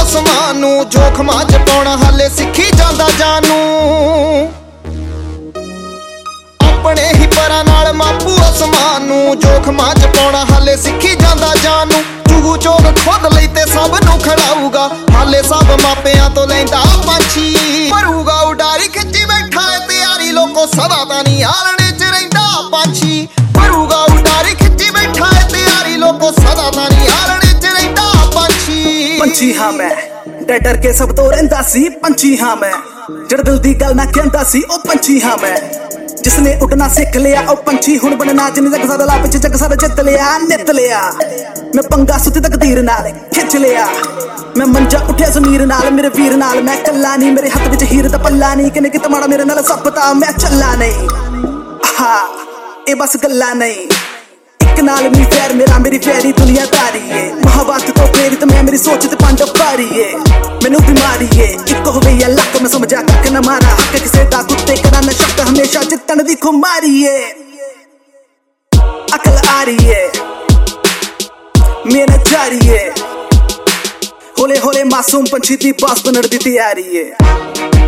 ਅਸਮਾਨ ਨੂੰ ਜੋਖਮਾਂ ਚ ਪਾਉਣਾ ਹਾਲੇ ਸਿੱਖੀ ਜਾਂਦਾ ਜਾਨੂ ਆਪਣੇ ਹੀ ਪਰਾਂ ਨਾਲ ਮਾਪੂ ਅਸਮਾਨ ਨੂੰ ਜੋਖਮਾਂ ਚ ਪਾਉਣਾ ਹਾਲੇ ਸਿੱਖੀ ਜਾਂਦਾ ਜਾਨੂ ਚੂਹੂ ਚੋਗ ਖੁਦ ਲਈ ਤੇ ਸਭ ਨੂੰ ਖੜਾਊਗਾ ਹਾਲੇ ਸਭ ਮਾਪਿਆਂ ਤੋਂ ਲੈਂਦਾ ਪੰਛੀ ਭਰੂਗਾ ਉਡਾਰੀ ਖਿੱਚੀ ਬੈਠਾ ਏ ਤਿਆਰੀ ਲੋਕੋ ਸਦਾ ਤਾਂ ਨਹੀਂ ਆਲਣੇ ਚ ਰਹਿੰਦਾ ਪੰਛੀ ਭਰੂਗਾ ਉਡਾਰੀ ਖਿੱਚੀ ਬੈਠਾ ਏ ਤਿਆਰੀ ਲੋਕੋ ਸਦਾ ਤਾਂ ਨਹੀਂ ਆਲਣੇ ਚ ਰਹਿੰਦਾ ਪੰਛੀ ਹਾਂ ਮੈਂ ਡਰ ਕੇ ਸਭ ਤੋਂ ਰਹਿੰਦਾ ਸੀ ਪੰਛੀ ਹਾਂ ਮੈਂ ਜਿਹੜਾ ਦਿਲ ਦੀ ਗੱਲ ਨਾ ਕਹਿੰਦਾ ਸੀ ਉਹ ਪੰਛੀ ਹਾਂ ਮੈਂ ਜਿਸਨੇ ਉੱਡਣਾ ਸਿੱਖ ਲਿਆ ਉਹ ਪੰਛੀ ਹੁਣ ਬਣਨਾ ਜਿੰਨੇ ਜੱਗ ਸਾਦਾ ਲਾ ਪਿੱਛੇ ਜੱਗ ਸਾਦਾ ਜਿੱਤ ਲਿਆ ਨਿੱਤ ਲਿਆ ਮੈਂ ਪੰਗਾ ਸੁੱਤੀ ਤਕਦੀਰ ਨਾਲ ਖਿੱਚ ਲਿਆ ਮੈਂ ਮੰਜਾ ਉੱਠਿਆ ਜ਼ਮੀਰ ਨਾਲ ਮੇਰੇ ਵੀਰ ਨਾਲ ਮੈਂ ਕੱਲਾ ਨਹੀਂ ਮੇਰੇ ਹੱਥ ਵਿੱਚ ਹੀਰ ਦਾ ਪੱਲਾ ਨਹੀਂ ਕਿਨੇ ਕਿਤੇ ਮਾੜਾ ਮੇਰੇ ਨਾਲ ਸਭ ਪਤਾ ਮੈਂ ਚੱਲਾ ਨਹੀਂ ਆਹਾ ਇਹ ਬਸ ਗੱਲਾਂ ਨਹੀਂ ਇੱਕ ਨਾਲ ਮੇਰੀ ਫੈਰ ਮੇਰਾ ਮੇਰੀ ਫੈਰੀ ਦੁਨੀਆਦਾਰੀ ਏ ਮਹਾਵਤ ਤੋਂ ਪ੍ਰੇਰਿਤ ਮੈਂ ਮੇਰੀ ਸੋਚ ਤੇ ਪੰਡ ਪਾਰੀ ਏ ਮੈਨੂੰ ਬਿਮਾਰੀ ਏ ਇੱਕ ਹੋਵੇ ਜਾਂ ਲੱਕ ਮੈਂ ਸਮਝਾ ਕੱਕ ਨਾ ਮਾਰਾ ਹੱਕ ਕਿਸੇ ਦਾ ਕੁੱਤੇ ਕਰਾਂ ਨਾ ਸ਼ੱਕ ਹਮੇਸ਼ਾ ਜਿੱਤਣ ਦੀ ਖੁਮਾਰੀ ਏ ਅਕਲ ਆ ਰਹੀ ਏ ਮਿਹਨਤ ਜਾਰੀ ਏ ਹੌਲੇ ਹੌਲੇ ਮਾਸੂਮ ਪੰਛੀ ਦੀ ਬਾਸ ਬਣਨ ਦੀ ਤਿਆਰੀ ਏ